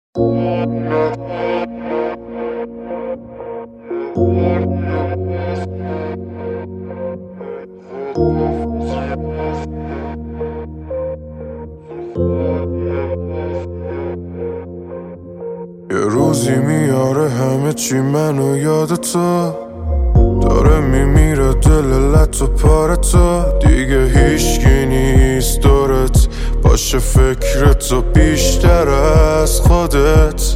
یه روزی میاره همه چی منو یاد تو، داره میمیره دل لط و پاره تو. دیگه هیچکی نیست دورت باشه فکرتو بیشتر از خودت.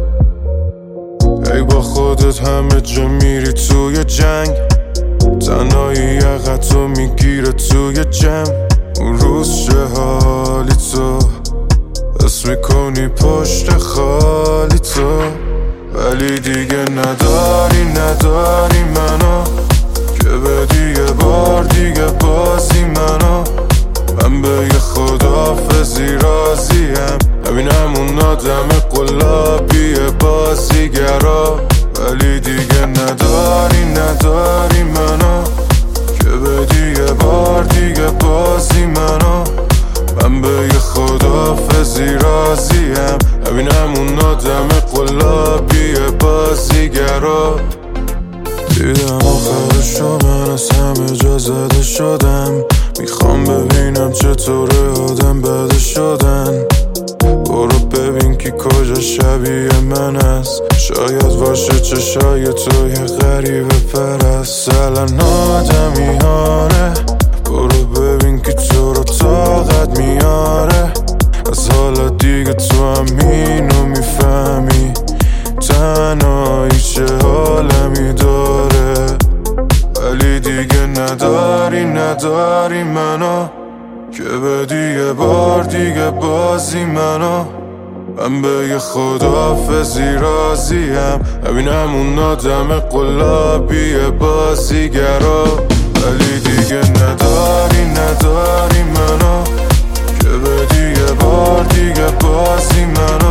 ای با خودت همه جا میری توی جنگ، تنهایی یقتو میگیره توی جمع. اون روز چه حالی تو حس میکنی پشت خالی تو، ولی دیگه نداری منو که بدی یه بار دیگه بازی منو. من به یه خداحافظی راضیم، همین همون آدم قلابی بازیگرا. ولی دیگه نداری منو که بدی یه بار دیگه بازی منو. من به یه خداحافظی راضیم، همین همون آدم قلابی بازیگرا. دیدم آخرشو من از همه جا زده شدم، میخوام ببینم چطوره آدم بده شدن. برو ببین کی کجا شبیه من است، شاید باشه چشای تو یه غریبه پرست. الان آدمیانه برو ببین کی تو رو طاقت میاره. از حالا دیگه تو همینو میفهمی، تنهایی چه حالمی داره. ولی دیگه نداری منو که بدی یه بار دیگه بازی منو. من به یه خداحافظی راضیم، همین همون آدم قلابی بازیگرا. ولی دیگه نداری منو که بدی یه بار دیگه بازی منو.